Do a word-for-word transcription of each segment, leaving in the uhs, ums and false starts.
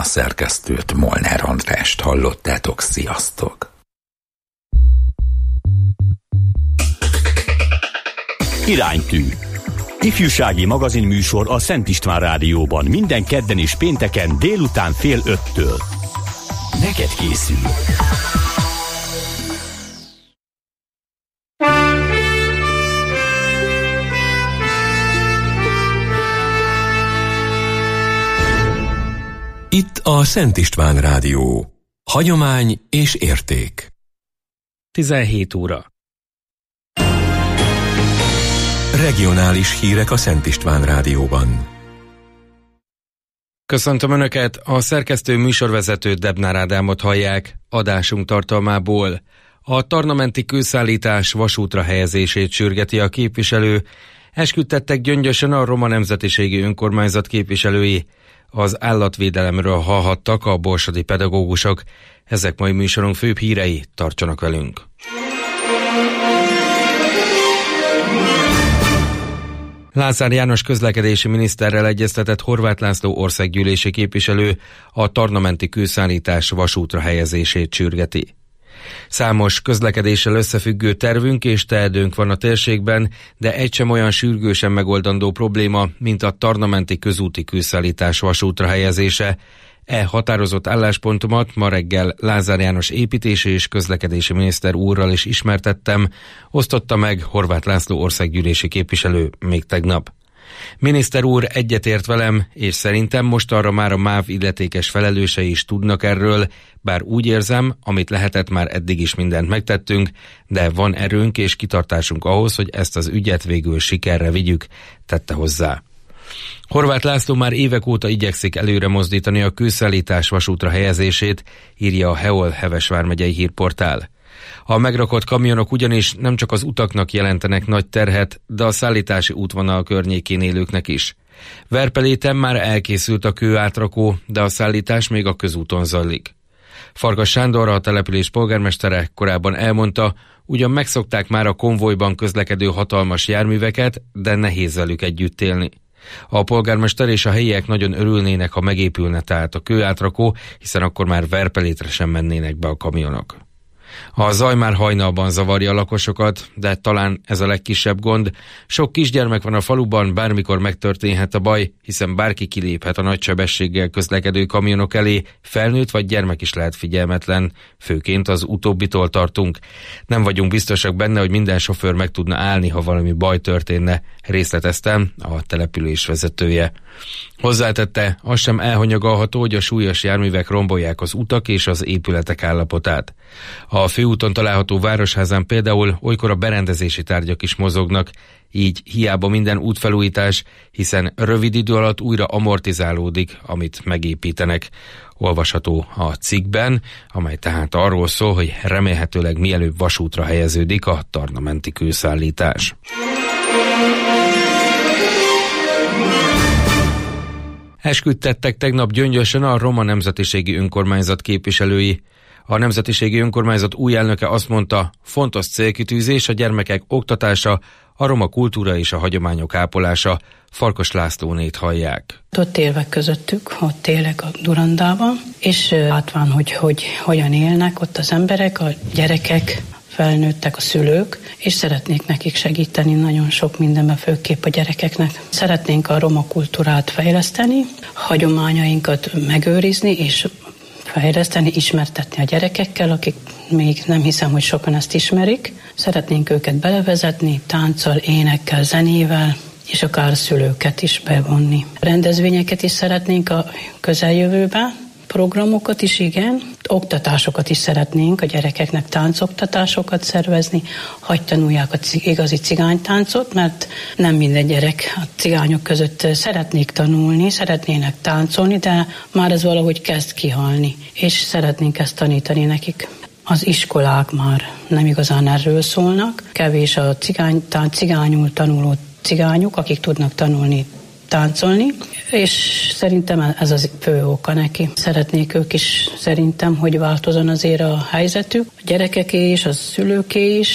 a szerkesztőt, Molnár Andrást hallottátok, sziasztok! Iránytű. Ifjúsági magazinműsor a Szent István Rádióban minden kedden és pénteken délután fél öttől. Neked készül. Itt a Szent István Rádió. Hagyomány és érték. tizenhét óra. Regionális hírek a Szent István Rádióban. Köszöntöm Önöket, a szerkesztő műsorvezető Debnár Ádámot hallják. Adásunk tartalmából: a tarnamenti kőszállítás vasútra helyezését sürgeti a képviselő, esküdtettek Gyöngyösön a roma nemzetiségi önkormányzat képviselői, az állatvédelemről hallhattak a borsodi pedagógusok. Ezek mai műsorunk főbb hírei, tartsanak velünk! Lázár János közlekedési miniszterrel egyeztetett Horváth László országgyűlési képviselő, a tarnamenti kőszállítás vasútra helyezését sürgeti. Számos közlekedéssel összefüggő tervünk és teendőnk van a térségben, de egy sem olyan sürgősen megoldandó probléma, mint a tarnamenti közúti kőszállítás vasútra helyezése. E határozott álláspontomat ma reggel Lázár János építési és közlekedési miniszter úrral is ismertettem, osztotta meg Horváth László országgyűlési képviselő még tegnap. Miniszter úr egyetért velem, és szerintem most arra már a MÁV illetékes felelősei is tudnak erről, bár úgy érzem, amit lehetett, már eddig is mindent megtettünk, de van erőnk és kitartásunk ahhoz, hogy ezt az ügyet végül sikerre vigyük, tette hozzá. Horváth László már évek óta igyekszik előre mozdítani a kőszállítás vasútra helyezését, írja a Heol Heves vármegyei hírportál. A megrakott kamionok ugyanis nem csak az utaknak jelentenek nagy terhet, de a szállítási útvonal környékén élőknek is. Verpeléten már elkészült a kőátrakó, de a szállítás még a közúton zajlik. Farkas Sándor, a település polgármestere korábban elmondta, ugyan megszokták már a konvojban közlekedő hatalmas járműveket, de nehéz velük együtt élni. A polgármester és a helyiek nagyon örülnének, ha megépülne tehát a kőátrakó, hiszen akkor már Verpelétre sem mennének be a kamionok. A zaj már hajnalban zavarja a lakosokat, de talán ez a legkisebb gond. Sok kisgyermek van a faluban, bármikor megtörténhet a baj, hiszen bárki kiléphet a nagy sebességgel közlekedő kamionok elé, felnőtt vagy gyermek is lehet figyelmetlen, főként az utóbbitól tartunk. Nem vagyunk biztosak benne, hogy minden sofőr meg tudna állni, ha valami baj történne, részleteztem a település vezetője. Hozzátette, az sem elhanyagolható, hogy a súlyos járművek rombolják az utak és az épületek állapotát. A főúton található városházán például olykor a berendezési tárgyak is mozognak, így hiába minden útfelújítás, hiszen rövid idő alatt újra amortizálódik, amit megépítenek. Olvasható a cikkben, amely tehát arról szól, hogy remélhetőleg mielőbb vasútra helyeződik a tarnamenti kőszállítás. Esküdtettek tegnap Gyöngyösön a roma nemzetiségi önkormányzat képviselői. A nemzetiségi önkormányzat új elnöke azt mondta, fontos célkitűzés a gyermekek oktatása, a roma kultúra és a hagyományok ápolása. Farkas Lászlónét hallják. Ott élve közöttük, ott élek a Durandában, és látván, hogy, hogy hogyan élnek ott az emberek, a gyerekek, felnőttek, a szülők, és szeretnék nekik segíteni nagyon sok mindenben, főképp a gyerekeknek. Szeretnénk a roma kultúrát fejleszteni, hagyományainkat megőrizni, és fejleszteni, ismertetni a gyerekekkel, akik még nem hiszem, hogy sokan ezt ismerik. Szeretnénk őket belevezetni, tánccal, énekkel, zenével, és akár szülőket is bevonni. Rendezvényeket is szeretnénk a közeljövőben, programokat is, igen, oktatásokat is szeretnénk a gyerekeknek, táncoktatásokat szervezni, hagy tanulják a c- igazi cigánytáncot, mert nem minden gyerek a cigányok között szeretnék tanulni, szeretnének táncolni, de már ez valahogy kezd kihalni, és szeretnénk ezt tanítani nekik. Az iskolák már nem igazán erről szólnak, kevés a cigány, tán, cigányul tanuló cigányok, akik tudnak tanulni, táncolni, és szerintem ez az fő oka neki. Szeretnék ők is szerintem, hogy változon azért a helyzetük. A gyerekeké is, a szülőké is,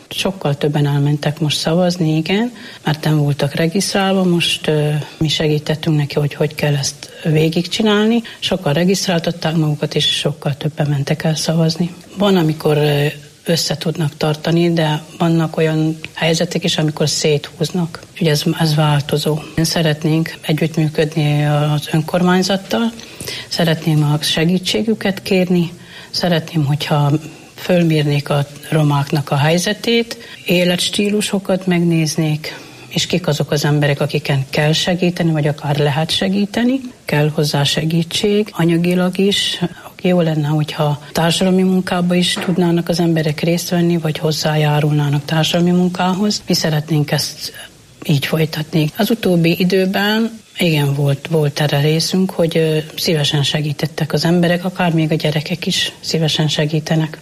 sokkal többen elmentek most szavazni, igen, mert nem voltak regisztrálva, most uh, mi segítettünk neki, hogy hogy kell ezt végigcsinálni. Sokkal regisztráltatták magukat, és sokkal többen mentek el szavazni. Van, amikor uh, össze tudnak tartani, de vannak olyan helyzetek is, amikor széthúznak. Úgyhogy ez, ez változó. Én szeretnénk együttműködni az önkormányzattal, szeretném a segítségüket kérni, szeretném, hogyha fölmérnék a romáknak a helyzetét, életstílusokat megnéznék, és kik azok az emberek, akiken kell segíteni, vagy akár lehet segíteni. Kell hozzá segítség, anyagilag is. Jó lenne, hogyha társadalmi munkába is tudnának az emberek részt venni, vagy hozzájárulnának társadalmi munkához. Mi szeretnénk ezt így folytatni. Az utóbbi időben igen, volt, volt erre részünk, hogy szívesen segítettek az emberek, akár még a gyerekek is szívesen segítenek.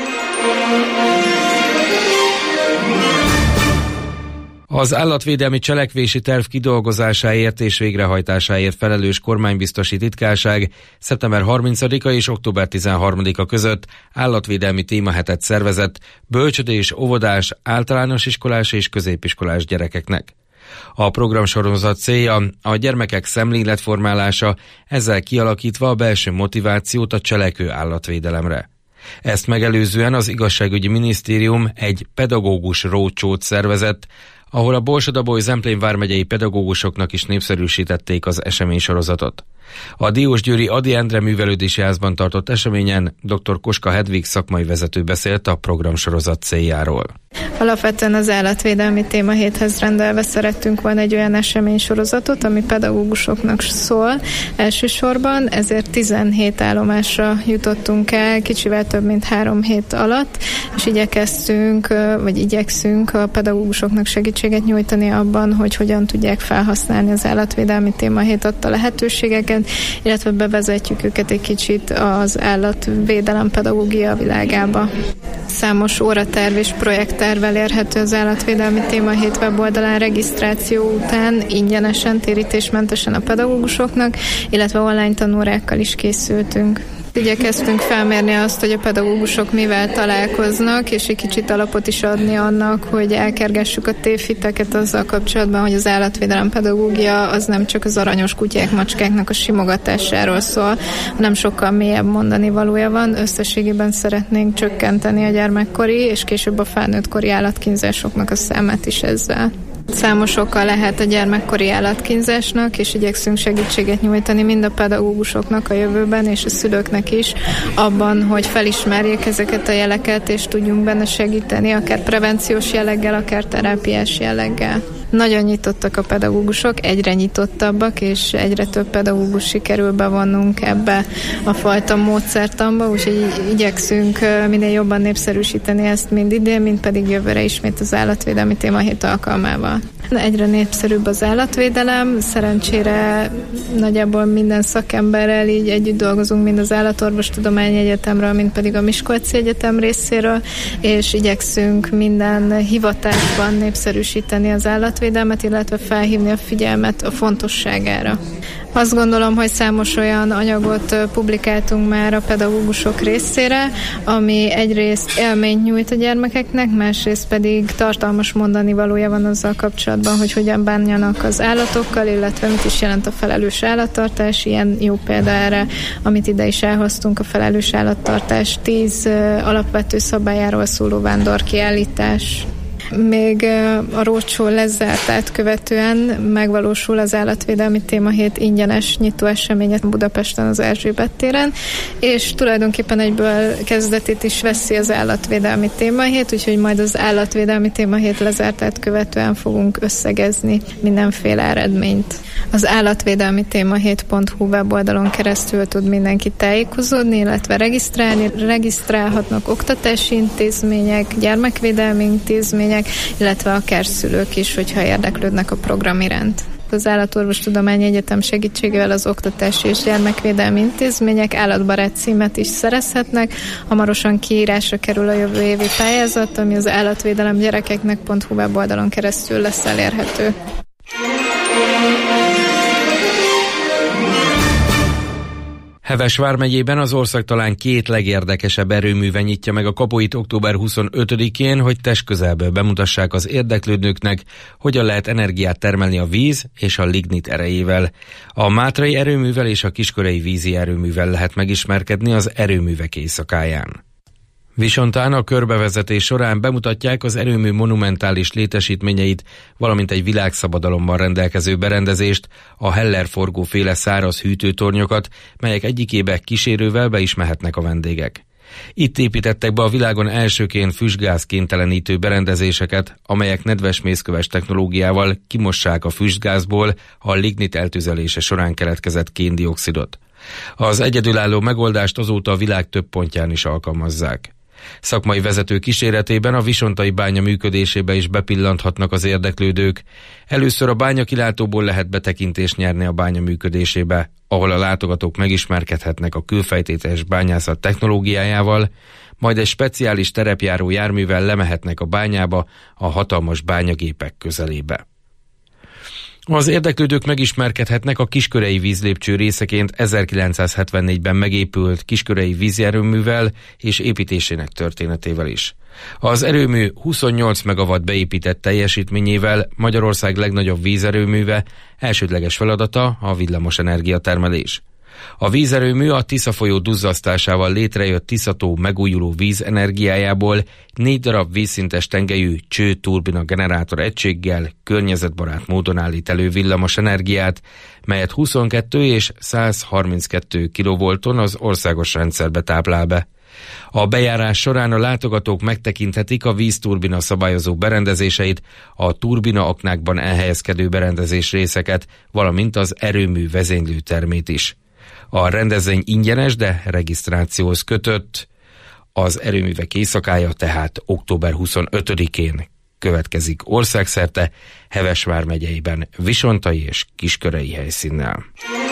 Az állatvédelmi cselekvési terv kidolgozásáért és végrehajtásáért felelős kormánybiztosi titkárság szeptember harmincadika és október tizenharmadika között állatvédelmi témahetet szervezett bölcsödés, óvodás, általános iskolás és középiskolás gyerekeknek. A programsorozat célja a gyermekek szemléletformálása, ezzel kialakítva a belső motivációt a cselekvő állatvédelemre. Ezt megelőzően az igazságügyi minisztérium egy pedagógus roadshow-t szervezett, ahol a Borsod-Abaúj-Zemplén vármegyei pedagógusoknak is népszerűsítették az eseménysorozatot. A Diósgyőri Ady Endre Művelődési Házban tartott eseményen dr. Koska Hedvig szakmai vezető beszélt a programsorozat céljáról. Alapvetően az állatvédelmi témahéthez rendelve szerettünk volna egy olyan eseménysorozatot, ami pedagógusoknak szól elsősorban, ezért tizenhét állomásra jutottunk el, kicsivel több mint három hét alatt, és igyekeztünk, vagy igyekszünk a pedagógusoknak segítséget nyújtani abban, hogy hogyan tudják felhasználni az állatvédelmi témahét adta lehetőségeket, illetve bevezetjük őket egy kicsit az állatvédelem pedagógia világába. Számos óraterv és projekttervvel érhető az állatvédelmi témahét weboldalán regisztráció után ingyenesen, térítésmentesen a pedagógusoknak, illetve online tanórákkal is készültünk. Igyekeztünk felmérni azt, hogy a pedagógusok mivel találkoznak, és egy kicsit alapot is adni annak, hogy elkergessük a tévhiteket azzal kapcsolatban, hogy az állatvédelem pedagógia az nem csak az aranyos kutyák, macskáknak a simogatásáról szól, hanem sokkal mélyebb mondani valója van. Összességében szeretnénk csökkenteni a gyermekkori és később a felnőttkori állatkínzásoknak a számát is ezzel. Számos oka lehet a gyermekkori állatkínzásnak, és igyekszünk segítséget nyújtani mind a pedagógusoknak a jövőben, és a szülőknek is abban, hogy felismerjék ezeket a jeleket, és tudjunk benne segíteni, akár prevenciós jelleggel, akár terápiás jelleggel. Nagyon nyitottak a pedagógusok, egyre nyitottabbak, és egyre több pedagógus sikerül bevonnunk ebbe a fajta módszertamba, úgyhogy igyekszünk minél jobban népszerűsíteni ezt mind idén, mind pedig jövőre ismét az állatvédelmi témahét alkalmával. Egyre népszerűbb az állatvédelem, szerencsére nagyjából minden szakemberrel így együtt dolgozunk, mind az Állatorvostudományi Egyetemről, mind pedig a Miskolci Egyetem részéről, és igyekszünk minden hivatásban népszerűsíteni az állatvédelmet, illetve felhívni a figyelmet a fontosságára. Azt gondolom, hogy számos olyan anyagot publikáltunk már a pedagógusok részére, ami egyrészt élményt nyújt a gyermekeknek, másrészt pedig tartalmas mondani valója van azzal kapcsolatban, hogy hogyan bánjanak az állatokkal, illetve mit is jelent a felelős állattartás. Ilyen jó példa erre, amit ide is elhoztunk, a felelős állattartás tíz alapvető szabályáról szóló vándorkiállítás. Még a roadshow lezártát követően megvalósul az állatvédelmi témahét ingyenes nyitó eseményet Budapesten az Erzsébet téren, és tulajdonképpen egyből kezdetét is veszi az állatvédelmi témahét, úgyhogy majd az állatvédelmi témahét lezártát követően fogunk összegezni mindenféle eredményt. Az állatvédelmi témahét pont hu weboldalon keresztül tud mindenki tájékozódni, illetve regisztrálni. Regisztrálhatnak oktatási intézmények, gyermekvédelmi intézmények, illetve akár szülők is, hogyha érdeklődnek a program iránt. Az Állatorvostudományi Egyetem segítségével az oktatási és gyermekvédelmi intézmények állatbarát címet is szerezhetnek. Hamarosan kiírásra kerül a jövő évi pályázat, ami az állatvédelem gyerekeknek pont hu weboldalon keresztül lesz elérhető. Heves vármegyében az ország talán két legérdekesebb erőműve nyitja meg a kapuit október huszonötödikén, hogy testközelből bemutassák az érdeklődőknek, hogyan lehet energiát termelni a víz és a lignit erejével. A mátrai erőművel és a kiskörei vízi erőművel lehet megismerkedni az erőművek éjszakáján. Visontán a körbevezetés során bemutatják az erőmű monumentális létesítményeit, valamint egy világszabadalommal rendelkező berendezést, a Heller-forgó féle száraz hűtőtornyokat, melyek egyikébe kísérővel be is mehetnek a vendégek. Itt építettek be a világon elsőként füstgáz kénytelenítő berendezéseket, amelyek nedves mészköves technológiával kimossák a füstgázból a lignit eltüzelése során keletkezett kén-dioxidot. Az egyedülálló megoldást azóta a világ több pontján is alkalmazzák. Szakmai vezető kíséretében a visontai bánya működésébe is bepillanthatnak az érdeklődők. Először a bányakilátóból lehet betekintést nyerni a bánya működésébe, ahol a látogatók megismerkedhetnek a kőfejtétes bányászat technológiájával, majd egy speciális terepjáró járművel lemehetnek a bányába, a hatalmas bányagépek közelébe. Az érdeklődők megismerkedhetnek a kiskörei vízlépcső részeként ezerkilencszázhetvennégyben megépült kiskörei vízerőművel és építésének történetével is. Az erőmű huszonnyolc megawatt beépített teljesítményével Magyarország legnagyobb vízerőműve, elsődleges feladata a villamos energiatermelés. A vízerőmű a Tisza folyó duzzasztásával létrejött Tiszató megújuló víz energiájából négy darab vízszintes tengelyű cső-turbina generátor egységgel környezetbarát módon állít elő villamos energiát, melyet huszonkettő és százharminckettő kilovolton az országos rendszerbe táplál be. A bejárás során a látogatók megtekinthetik a vízturbina szabályozó berendezéseit, a turbina aknákban elhelyezkedő berendezés részeket, valamint az erőmű vezénylőtermét is. A rendezvény ingyenes, de regisztrációhoz kötött. Az erőművek éjszakája tehát október huszonötödikén következik országszerte, Heves vármegyeiben visontai és kiskörei helyszínnel.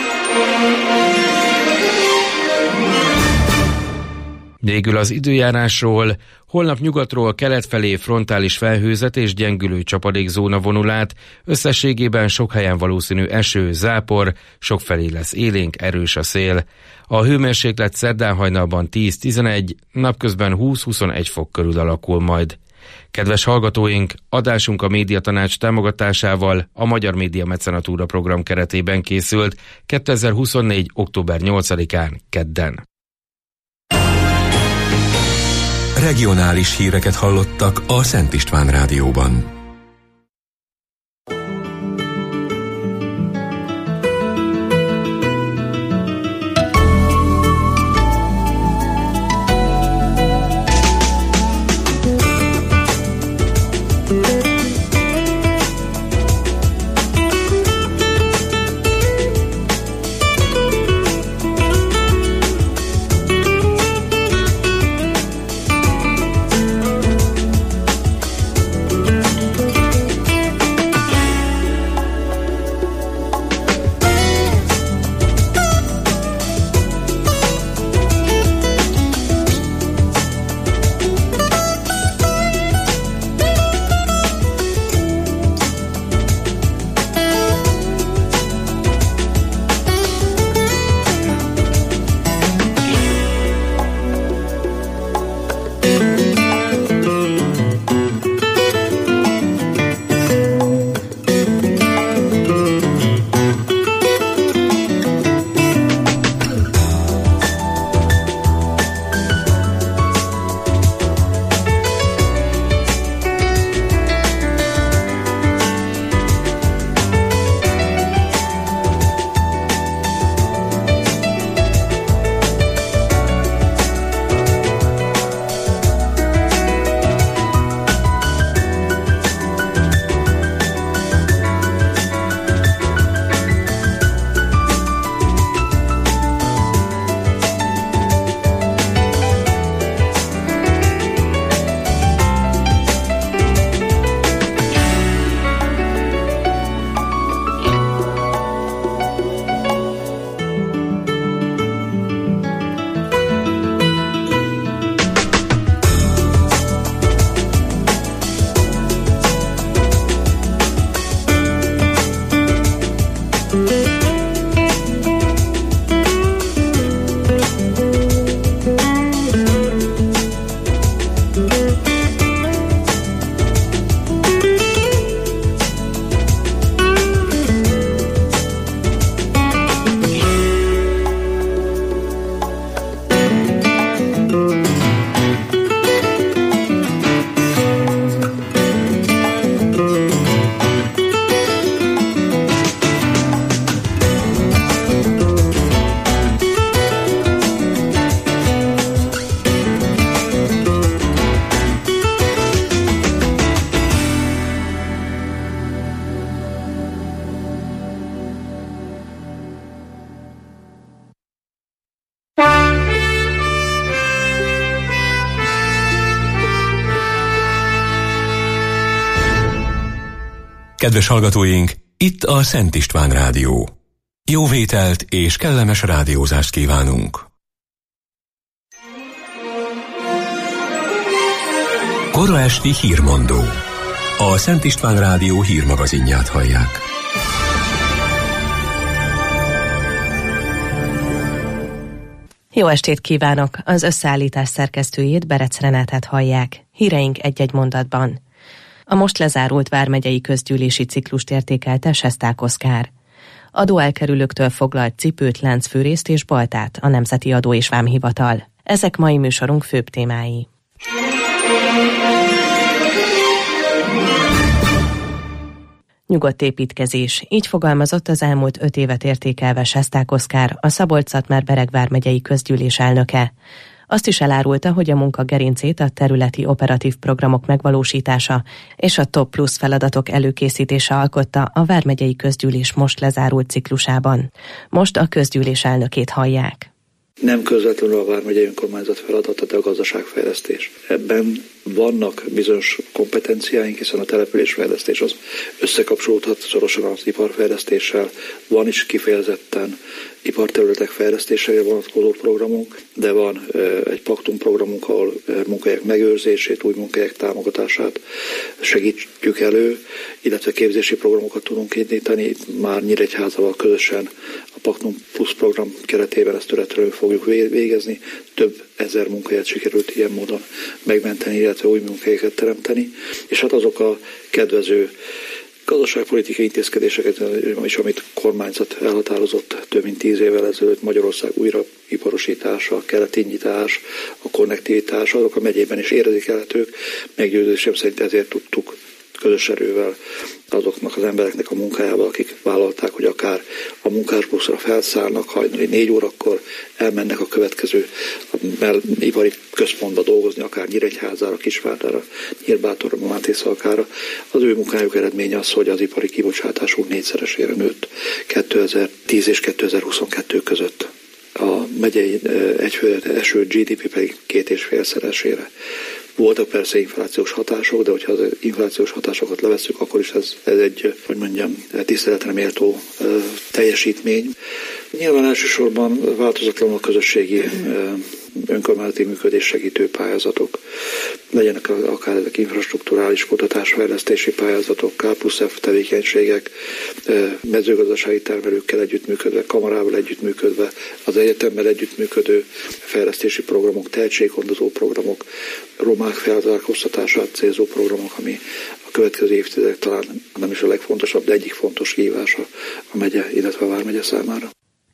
Végül az időjárásról. Holnap nyugatról kelet felé frontális felhőzet és gyengülő csapadékzóna vonul át, összességében sok helyen valószínű eső, zápor, sokfelé lesz élénk, erős a szél. A hőmérséklet szerdán hajnalban tíz-tizenegy, napközben húsz-huszonegy fok körül alakul majd. Kedves hallgatóink, adásunk a Médiatanács támogatásával a Magyar Média Mecenatúra program keretében készült kétezer-huszonnégy. október nyolcadikán kedden. Regionális híreket hallottak a Szent István Rádióban. Kedves hallgatóink, itt a Szent István Rádió. Jó vételt és kellemes rádiózást kívánunk! Kora esti hírmondó. A Szent István Rádió hírmagazinját hallják. Jó estét kívánok! Az összeállítás szerkesztőjét, Berec Renátát hallják. Híreink egy-egy mondatban. A most lezárult vármegyei közgyűlési ciklust értékelte Sesták Oszkár. Adóelkerülőktől foglalt cipőt, láncfűrészt és baltát a Nemzeti Adó és Vámhivatal. Ezek mai műsorunk főbb témái. Nyugodt építkezés. Így fogalmazott az elmúlt öt évet értékelve Sesták Oszkár, a Szabolcs-Szatmár-Bereg vármegyei közgyűlés elnöke. Azt is elárulta, hogy a munka gerincét a területi operatív programok megvalósítása és a Top Plus feladatok előkészítése alkotta a vármegyei közgyűlés most lezárult ciklusában. Most a közgyűlés elnökét hallják. Nem közvetlenül a vármegyei önkormányzat feladata, de a gazdaságfejlesztés. Ebben vannak bizonyos kompetenciáink, hiszen a településfejlesztés az összekapcsolódhat szorosan az iparfejlesztéssel. Van is kifejezetten iparterületek fejlesztésére vonatkozó programunk, de van egy paktum programunk, ahol munkahelyek megőrzését, új munkahelyek támogatását segítjük elő, illetve képzési programokat tudunk indítani. Már Nyíregyházával közösen a Paktum Plus program keretében ezt töretlenül fogjuk végezni. Több ezer munkahelyet sikerült ilyen módon megmenteni, illetve új munkahelyeket teremteni. És hát azok a kedvező gazdaságpolitikai intézkedéseket is, amit kormányzat elhatározott több mint tíz évvel ezelőtt, Magyarország újraiparosítása, a keleti nyitás, a konnektivitás, azok a megyében is érzékelhetők. Meggyőződésem szerint ezért tudtuk közös erővel azoknak az embereknek a munkájával, akik vállalták, hogy akár a munkásbuszra felszállnak, hajnali négy órakor elmennek a következő ipari központba dolgozni, akár Nyíregyházára, Kisvárdára, Nyírbátorra, Mátészalkára. Az ő munkájuk eredménye az, hogy az ipari kibocsátásunk négyszeresére nőtt kétezer-tíz és kétezer-huszonkettő között. A megyei egyfőre eső gé dé pé pedig két és félszeresére. Voltak persze inflációs hatások, de hogyha az inflációs hatásokat levesszük, akkor is ez, ez egy, hogy mondjam, tiszteletre méltó uh, teljesítmény. Nyilván elsősorban változatlanul a közösségi uh, önkormányzati működés segítő pályázatok, legyenek akár ezek infrastrukturális kutatásfejlesztési pályázatok, K plusz F tevékenységek, uh, mezőgazdasági termelőkkel együttműködve, kamarával együttműködve, az egyetemmel együttműködő fejlesztési programok, tehetséggondozó programok, romák felzárkóztatását célzó programok, ami a következő évtizedek talán nem is a legfontosabb, de egyik fontos kihívása a megye, illetve a vármegye számára.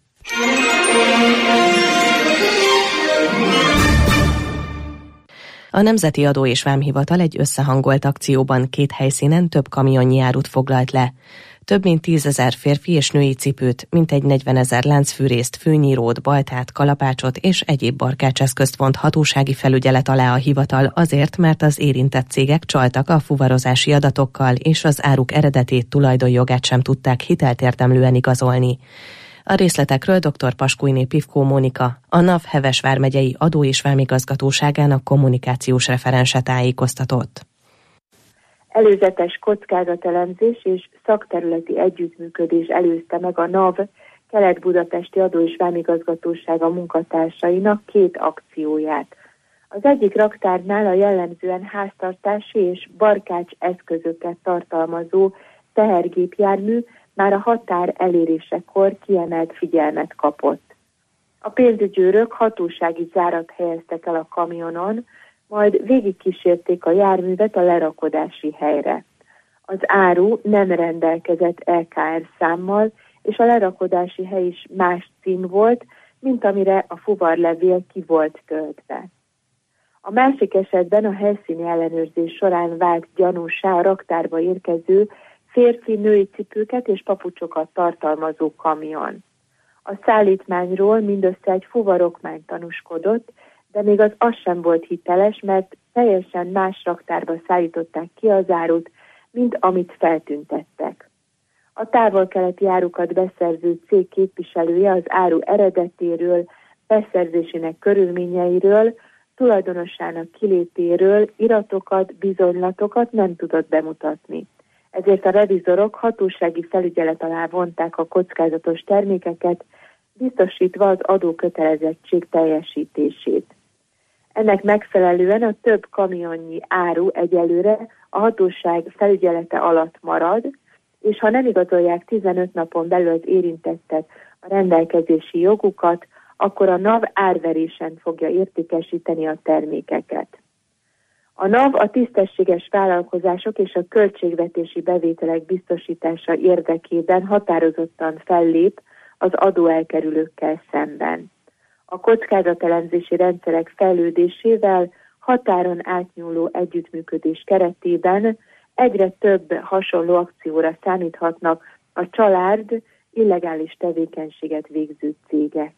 A Nemzeti Adó és Vámhivatal egy összehangolt akcióban két helyszínen több kamionnyi árut foglalt le. Több mint tízezer férfi és női cipőt, mintegy negyvenezer láncfűrészt, fűnyírót, baltát, kalapácsot és egyéb barkácseszközt vont hatósági felügyelet alá a hivatal azért, mert az érintett cégek csaltak a fuvarozási adatokkal, és az áruk eredetét, tulajdonjogát sem tudták hitelt-érdemlően igazolni. A részletekről dr. Paskújné Pivkó Mónika, a NAV Heves vármegyei Adó- és Vámigazgatóságának kommunikációs referense tájékoztatott. Előzetes kockázatelemzés és szakterületi együttműködés előzte meg a NAV Kelet-Budapesti Adó- és Vámigazgatósága munkatársainak két akcióját. Az egyik raktárnál a jellemzően háztartási és barkács eszközöket tartalmazó tehergépjármű már a határ elérésekor kiemelt figyelmet kapott. A pénzügyőrök hatósági zárat helyeztek el a kamionon, majd végigkísérték a járművet a lerakodási helyre. Az áru nem rendelkezett é ká er számmal, és a lerakodási hely is más cím volt, mint amire a fuvarlevél ki volt töltve. A másik esetben a helyszíni ellenőrzés során vált gyanússá a raktárba érkező férfi-női cipőket és papucsokat tartalmazó kamion. A szállítmányról mindössze egy fuvarokmány tanúskodott, de még az az sem volt hiteles, mert teljesen más raktárba szállították ki az árut, mint amit feltüntettek. A távol-keleti árukat beszerző cég képviselője az áru eredetéről, beszerzésének körülményeiről, tulajdonosának kilétéről iratokat, bizonylatokat nem tudott bemutatni. Ezért a revizorok hatósági felügyelet alá vonták a kockázatos termékeket, biztosítva az adókötelezettség teljesítését. Ennek megfelelően a több kamionnyi áru egyelőre a hatóság felügyelete alatt marad, és ha nem igazolják tizenöt napon belül az érintettek a rendelkezési jogukat, akkor a NAV árverésen fogja értékesíteni a termékeket. A NAV a tisztességes vállalkozások és a költségvetési bevételek biztosítása érdekében határozottan fellép az adóelkerülőkkel szemben. A kockázatelemzési rendszerek fejlődésével határon átnyúló együttműködés keretében egyre több hasonló akcióra számíthatnak a család illegális tevékenységet végző cégek.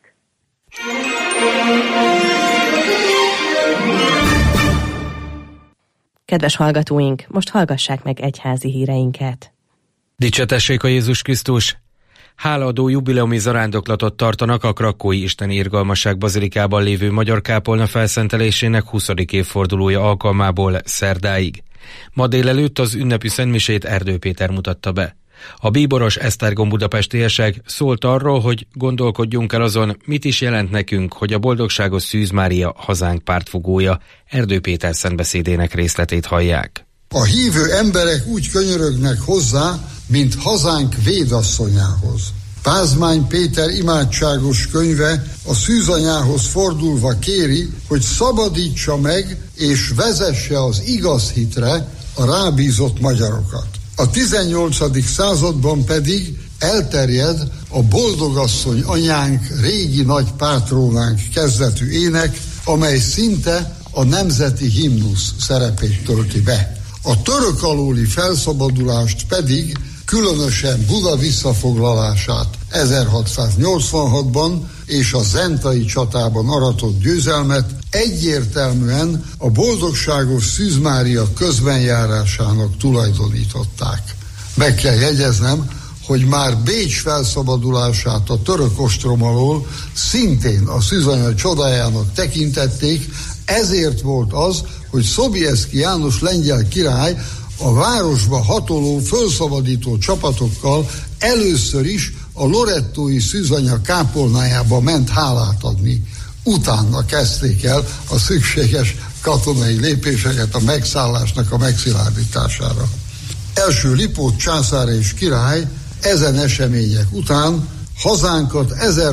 Kedves hallgatóink, most hallgassák meg egyházi híreinket. Dicsétessék a Jézus Krisztus! Hálaadó jubileumi zarándoklatot tartanak a Krakkói Isteni Irgalmasság bazilikában lévő magyar kápolna felszentelésének huszadik évfordulója alkalmából szerdáig. Ma délelőtt az ünnepi szentmisét Erdő Péter mutatta be. A bíboros esztergom budapestiesek szólt arról, hogy gondolkodjunk el azon, mit is jelent nekünk, hogy a boldogságos Szűz Mária hazánk pártfogója. Erdő Péter szentbeszédének részletét hallják. A hívő emberek úgy könyörögnek hozzá, mint hazánk védasszonyához. Pázmány Péter imádságos könyve a szűzanyához fordulva kéri, hogy szabadítsa meg és vezesse az igaz hitre a rábízott magyarokat. A tizennyolcadik században pedig elterjed a Boldogasszony anyánk régi nagy pátrónánk kezdetű ének, amely szinte a nemzeti himnusz szerepét tölti be. A török alóli felszabadulást pedig, különösen Buda visszafoglalását ezerhatszáznyolcvanhatban és a zentai csatában aratott győzelmet egyértelműen a boldogságos Szűz Mária közbenjárásának tulajdonították. Meg kell jegyeznem, hogy már Bécs felszabadulását a török ostrom alól szintén a Szűzanya csodájának tekintették, ezért volt az, hogy Sobieski János lengyel király a városba hatoló fölszabadító csapatokkal először is a lorettói Szűzanya kápolnájába ment hálát adni. Utána kezdték el a szükséges katonai lépéseket a megszállásnak a megszilárdítására. Első Lipót császár és király ezen események után hazánkat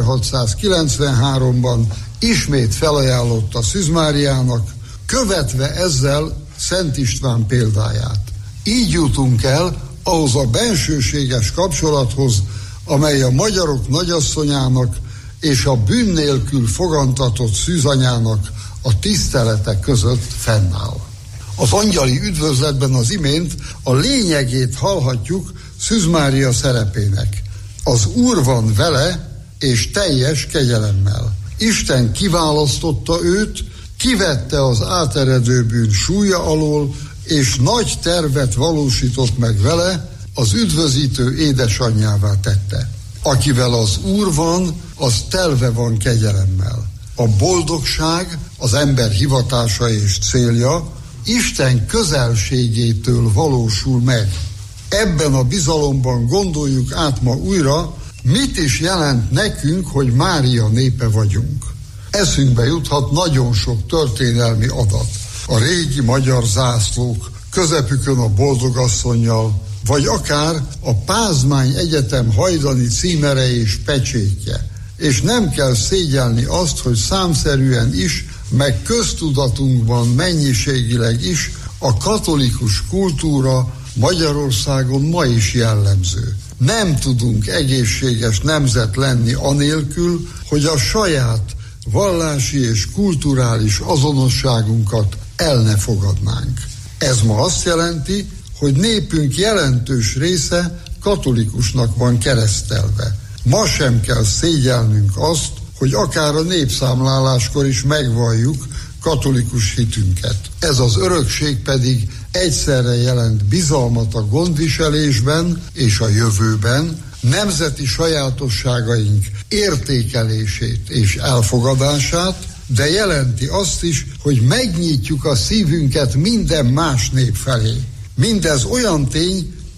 ezerhatszázkilencvenháromban ismét felajánlotta Szűz Máriának, követve ezzel Szent István példáját. Így jutunk el ahhoz a bensőséges kapcsolathoz, amely a magyarok nagyasszonyának és a bűn nélkül fogantatott szűzanyának a tiszteletek között fennáll. Az angyali üdvözletben az imént a lényegét hallhatjuk Szűz Mária szerepének. Az Úr van vele, és teljes kegyelemmel. Isten kiválasztotta őt, kivette az áteredő bűn súlya alól, és nagy tervet valósított meg vele, az üdvözítő édesanyjává tette. Akivel az Úr van, az telve van kegyelemmel. A boldogság, az ember hivatása és célja Isten közelségétől valósul meg. Ebben a bizalomban gondoljuk át ma újra, mit is jelent nekünk, hogy Mária népe vagyunk. Eszünkbe juthat nagyon sok történelmi adat. A régi magyar zászlók, közepükön a boldogasszonnyal, vagy akár a Pázmány Egyetem hajdani címere és pecsétje. És nem kell szégyelni azt, hogy számszerűen is, meg köztudatunkban mennyiségileg is a katolikus kultúra Magyarországon ma is jellemző. Nem tudunk egészséges nemzet lenni anélkül, hogy a saját vallási és kulturális azonosságunkat el ne fogadnánk. Ez ma azt jelenti, hogy népünk jelentős része katolikusnak van keresztelve. Ma sem kell szégyelnünk azt, hogy akár a népszámláláskor is megvalljuk katolikus hitünket. Ez az örökség pedig egyszerre jelent bizalmat a gondviselésben és a jövőben, nemzeti sajátosságaink értékelését és elfogadását, de jelenti azt is, hogy megnyitjuk a szívünket minden más nép felé. Mindez olyan tény,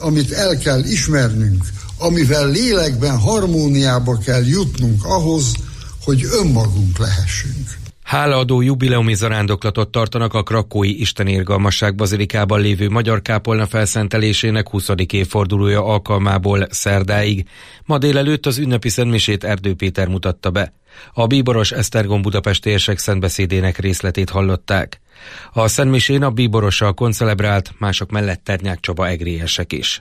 amit el kell ismernünk, amivel lélekben harmóniába kell jutnunk ahhoz, hogy önmagunk lehessünk. Hálaadó jubileumi zarándoklatot tartanak a krakói Istenirgalmasság bazilikában lévő magyar kápolna felszentelésének huszadik évfordulója alkalmából szerdáig. Ma délelőtt az ünnepi szentmisét Erdő Péter mutatta be. A bíboros Esztergom budapesti érsek szentbeszédének részletét hallották. A szentmisén a bíborossal koncelebrált, mások mellett Ternyák Csaba egri érsek is.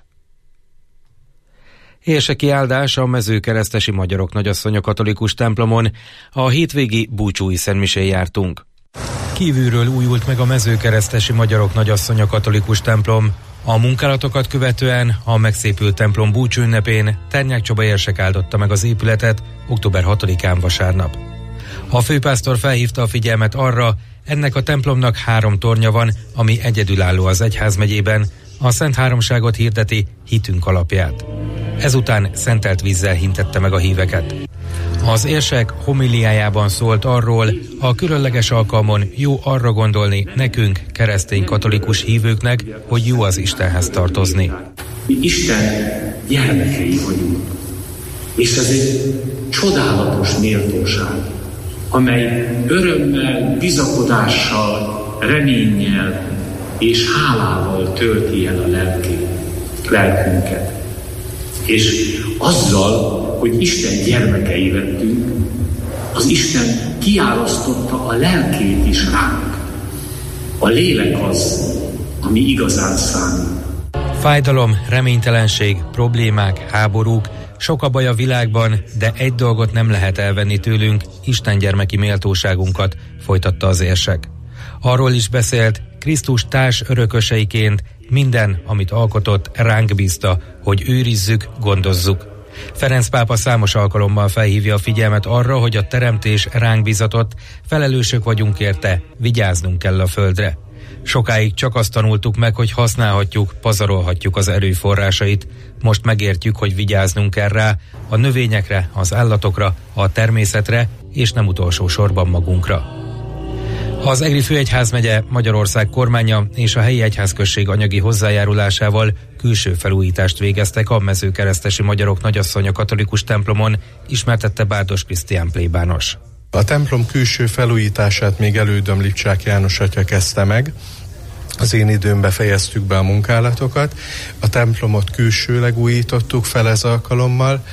Érseki áldás a Mezőkeresztesi Magyarok Nagyasszonya katolikus templomon. A hétvégi búcsúi szentmisén jártunk. Kívülről újult meg a Mezőkeresztesi Magyarok Nagyasszonya katolikus templom. A munkálatokat követően a megszépült templom búcsú ünnepén Ternyák Csaba érsek áldotta meg az épületet október hatodikán vasárnap. A főpásztor felhívta a figyelmet arra, ennek a templomnak három tornya van, ami egyedülálló az egyházmegyében, a Szent Háromságot hirdeti hitünk alapját. Ezután szentelt vízzel hintette meg a híveket. Az érsek homiliájában szólt arról, a különleges alkalmon jó arra gondolni nekünk, keresztény katolikus hívőknek, hogy jó az Istenhez tartozni. Mi Isten gyermekei vagyunk, és ez egy csodálatos méltóság, amely örömmel, bizakodással, reménnyel és hálával tölti el a lelkét, lelkünket. És azzal, hogy Isten gyermekei lettünk, az Isten kiárasztotta a lelkét is ránk. A lélek az, ami igazán számít. Fájdalom, reménytelenség, problémák, háborúk, sok a baj a világban, de egy dolgot nem lehet elvenni tőlünk, Isten gyermeki méltóságunkat, folytatta az érsek. Arról is beszélt, Krisztus társ örököseiként minden, amit alkotott, ránk bízta, hogy őrizzük, gondozzuk. Ferenc pápa számos alkalommal felhívja a figyelmet arra, hogy a teremtés ránk bízatott, felelősök vagyunk érte, vigyáznunk kell a földre. Sokáig csak azt tanultuk meg, hogy használhatjuk, pazarolhatjuk az erőforrásait. Most megértjük, hogy vigyáznunk kell rá, a növényekre, az állatokra, a természetre, és nem utolsó sorban magunkra. Az Egri főegyházmegye, Magyarország kormánya és a helyi egyházközség anyagi hozzájárulásával külső felújítást végeztek a Mezőkeresztesi Magyarok Nagyasszonya katolikus templomon, ismertette Bárdos Krisztián plébános. A templom külső felújítását még elődöm Lipcsák János atya kezdte meg. Az én időmben fejeztük be a munkálatokat. A templomot külsőleg újítottuk fel ez alkalommal.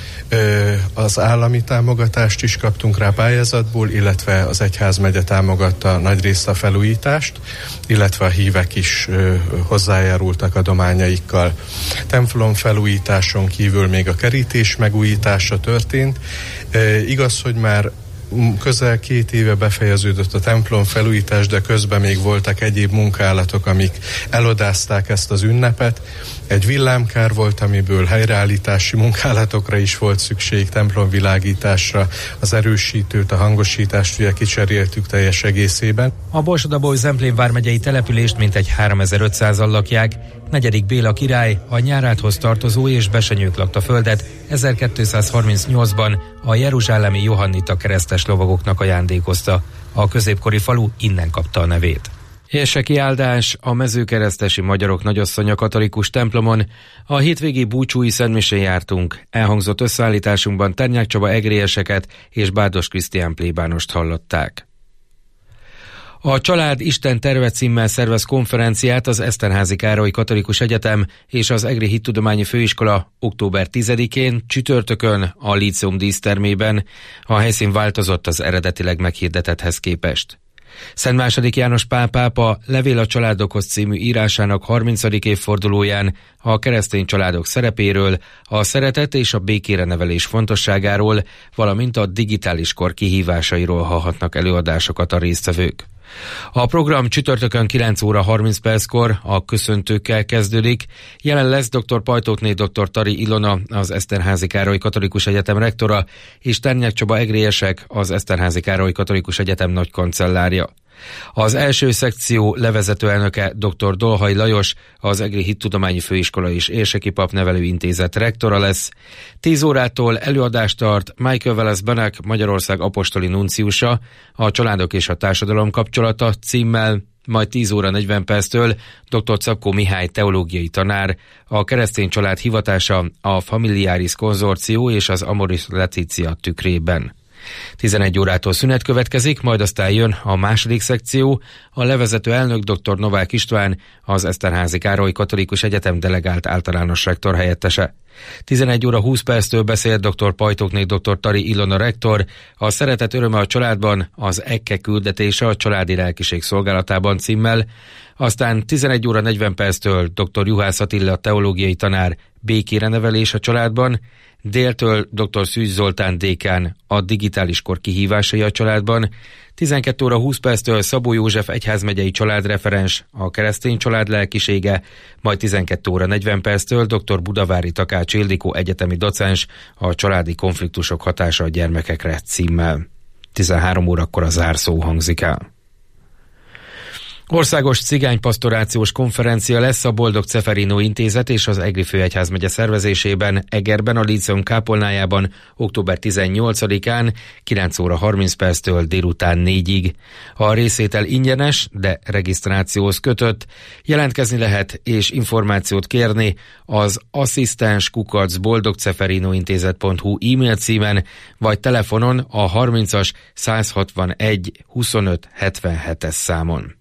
Az állami támogatást is kaptunk rá pályázatból, illetve az egyházmegye támogatta nagyrészt a felújítást, illetve a hívek is hozzájárultak adományaikkal. Templom felújításon kívül még a kerítés megújítása történt. Igaz, hogy már közel két éve befejeződött a templom felújítás, de közben még voltak egyéb munkálatok, amik elodázták ezt az ünnepet. Egy villámkár volt, amiből helyreállítási munkálatokra is volt szükség, templomvilágításra, az erősítőt, a hangosítást ugye kicseréltük teljes egészében. A Borsod-Abaúj-Zemplén vármegyei települést mintegy háromezer-ötszázan lakják, negyedik Béla király a Nyárádhoz tartozó és besenyők lakta földet ezerkétszázharmincnyolcban a jeruzsálemi johannita keresztes lovagoknak ajándékozta. A középkori falu innen kapta a nevét. Érseki áldás a Mezőkeresztesi Magyarok Nagyasszonya katolikus templomon. A hétvégi búcsúi szentmisén jártunk. Elhangzott összeállításunkban Ternyák Csaba egri érseket és Bárdos Krisztián plébánost hallották. A Család Isten terve címmel szervez konferenciát az Eszterházy Károly Katolikus Egyetem és az Egri Hittudományi Főiskola október tizedikén csütörtökön a Líceum dísztermében. A helyszín változott az eredetileg meghirdetetthez képest. Szent második János Pál pápa Levél a családokhoz című írásának harmincadik évfordulóján a keresztény családok szerepéről, a szeretet és a békére nevelés fontosságáról, valamint a digitális kor kihívásairól hallhatnak előadásokat a résztvevők. A program csütörtökön kilenc óra harminc perckor a köszöntőkkel kezdődik. Jelen lesz dr. Pajtókné dr. Tari Ilona, az Eszterházy Károly Katolikus Egyetem rektora, és Ternyák Csaba egri érsek, az Eszterházy Károly Katolikus Egyetem nagykancellárja. Az első szekció levezető elnöke dr. Dolhai Lajos, az Egri Hittudományi Főiskola és Érseki Papnevelő Intézet rektora lesz. tíz órától előadást tart Michael Wallace Bannock, Magyarország apostoli nunciusa, a Családok és a társadalom kapcsolata címmel. majd tíz óra negyven perctől dr. Czapkó Mihály teológiai tanár, a Keresztény Család Hivatása, a Familiaris Konzorció és az Amoris Laetitia tükrében. tizenegy órától szünet következik, majd aztán jön a második szekció, a levezető elnök dr. Novák István, az Eszterházy Károly Katolikus Egyetem delegált általános rektor helyettese. tizenegy óra húsz perctől beszél dr. Pajtókné dr. Tari Ilona rektor, a Szeretet öröme a családban, az é ká küldetése a családi lelkiség szolgálatában címmel, aztán tizenegy óra negyven perctől dr. Juhász Attila teológiai tanár, békére nevelés a családban, déltől dr. Szűcs Zoltán dékán, a digitális kor kihívásai a családban, tizenkét óra húsz perctől Szabó József egyházmegyei családreferens, a keresztény család lelkisége, majd tizenkét óra negyven perctől dr. Budavári Takács Ildikó egyetemi docens, a családi konfliktusok hatása a gyermekekre címmel. tizenhárom órakor a zárszó hangzik el. Országos cigánypasztorációs konferencia lesz a Boldog Ceferino Intézet és az Egri Főegyházmegye szervezésében Egerben, a Líceum kápolnájában október tizennyolcadikán kilenc óra harminc perctől délután négyig. A részvétel ingyenes, de regisztrációhoz kötött. Jelentkezni lehet és információt kérni az asszisztens kukac boldogceferinointézet pont hu e-mail címen, vagy telefonon a harmincas százhatvanegy huszonöt hetvenhetes számon.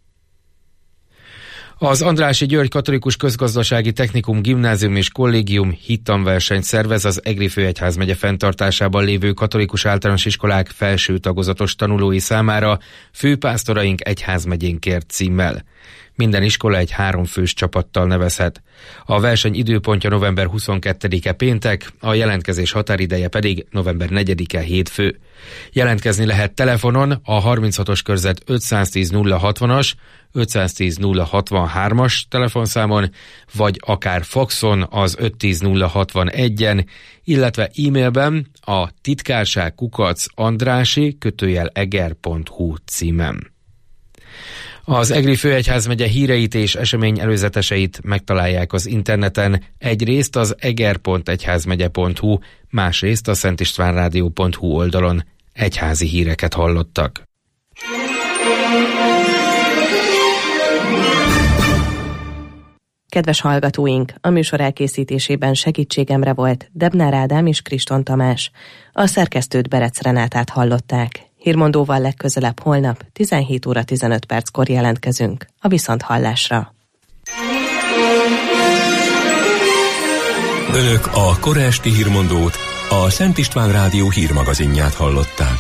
Az Andrássy György Katolikus Közgazdasági Technikum Gimnázium és Kollégium hittanversenyt szervez az Egri Főegyházmegye fenntartásában lévő katolikus általános iskolák felső tagozatos tanulói számára Főpásztoraink egyházmegyénkért címmel. Minden iskola egy háromfős csapattal nevezhet. A verseny időpontja november huszonkettedike péntek, a jelentkezés határideje pedig november negyedike hétfő. Jelentkezni lehet telefonon a harminchatos körzet ötszáztíz nulla hatvanas, ötszáztíz nulla hatvanhármas telefonszámon, vagy akár faxon az ötszáz nulla hatvanegyen, illetve e-mailben a titkárság kukac andrássy kötőjel eger pont hu címen. Az Egri Főegyházmegye híreit és esemény előzeteseit megtalálják az interneten, egyrészt az eger pont egyházmegye pont hu, másrészt a szentistvánrádió pont hu oldalon. Egyházi híreket hallottak. Kedves hallgatóink, a műsor elkészítésében segítségemre volt Debnár Ádám és Kriston Tamás. A szerkesztőt Berec Renátát hallották. Hírmondóval legközelebb holnap tizenhét óra tizenöt perckor jelentkezünk. A viszonthallásra. Önök a kora esti hírmondót, a Szent István Rádió hírmagazinját hallották.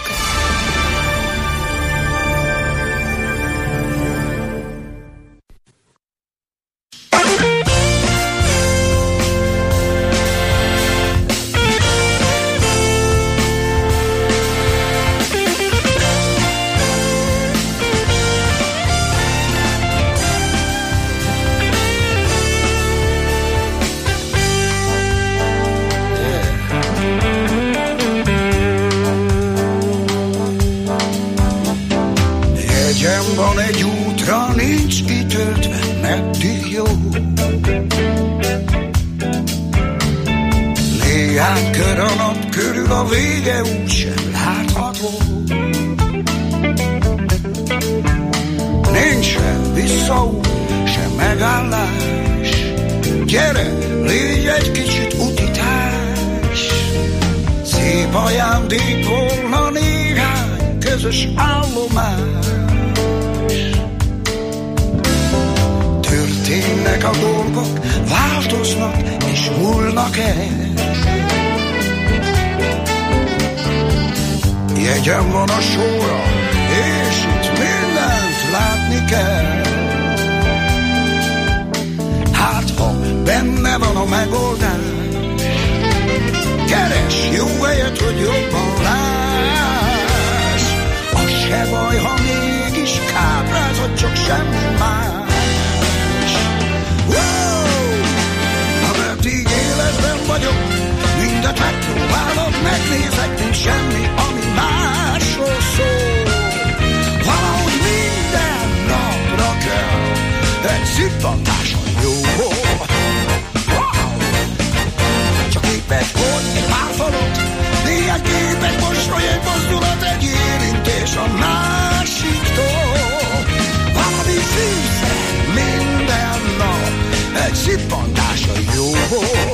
Jegyem van a sóra, és itt mindent látni kell. Hát, ha benne van a megoldás, keres jó helyet, hogy jobban láss. Az se baj, ha mégis káprázod, csak semmi más. Wow! Ameddig életben vagyok, mindet megpróbálok, megnézek, nincs semmi, ami másról szól. Valahogy minden napra kell egy szippantáson jó. Wow! Csak épp egy kor, egy pár falot, néhány kép, egy mosoly, egy mozdulat, egy érintés a másiktól. Valami szív egy szippantás a jóból.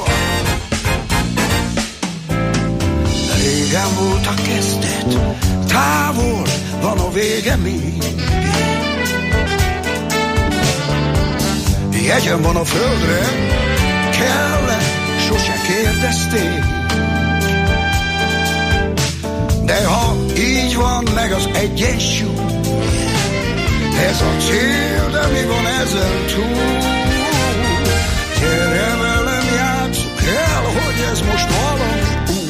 Régen volt a kezdet, távol van a vége még. Jegyem van a földre, kell-e, sose kérdezték. De ha így van meg az egyensúly, ez a cél, de mi van ezen túl? Gyere velem, játsszuk el, hogy ez most valami új.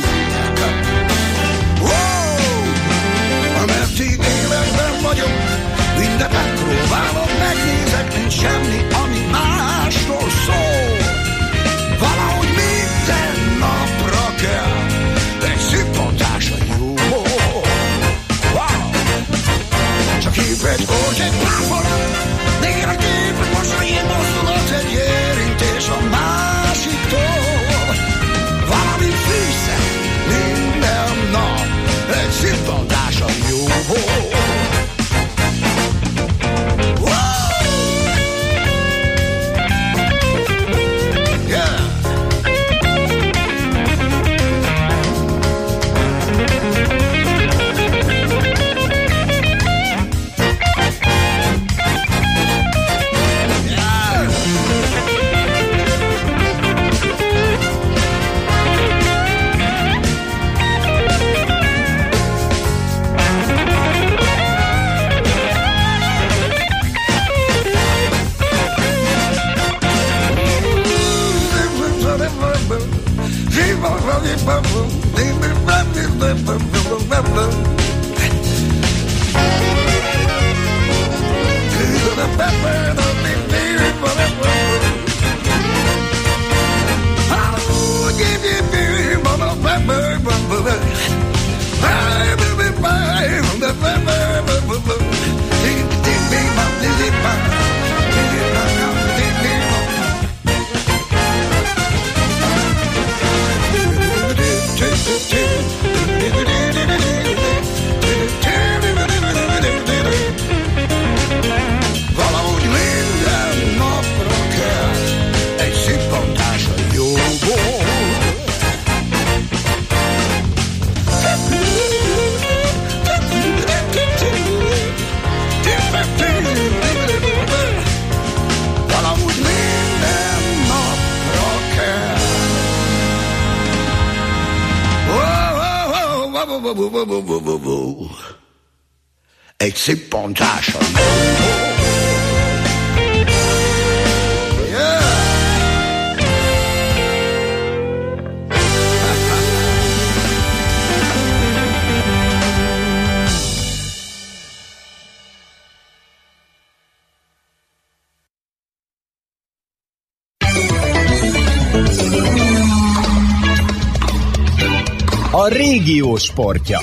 Wow! Ameddig életben vagyok, mindent megpróbálom, megnézek, nincs semmi, ami másról szól. Valahogy minden napra kell egy szippantás a jóból. Wow! Csak épp egy old, egy pláfolat, néha képet mosoly, egy mozdulat, egy érintés a másiktól. Valami fűszer minden nap, egy szippantás a jóból. Egy szippantás a jóból. A régió sportja.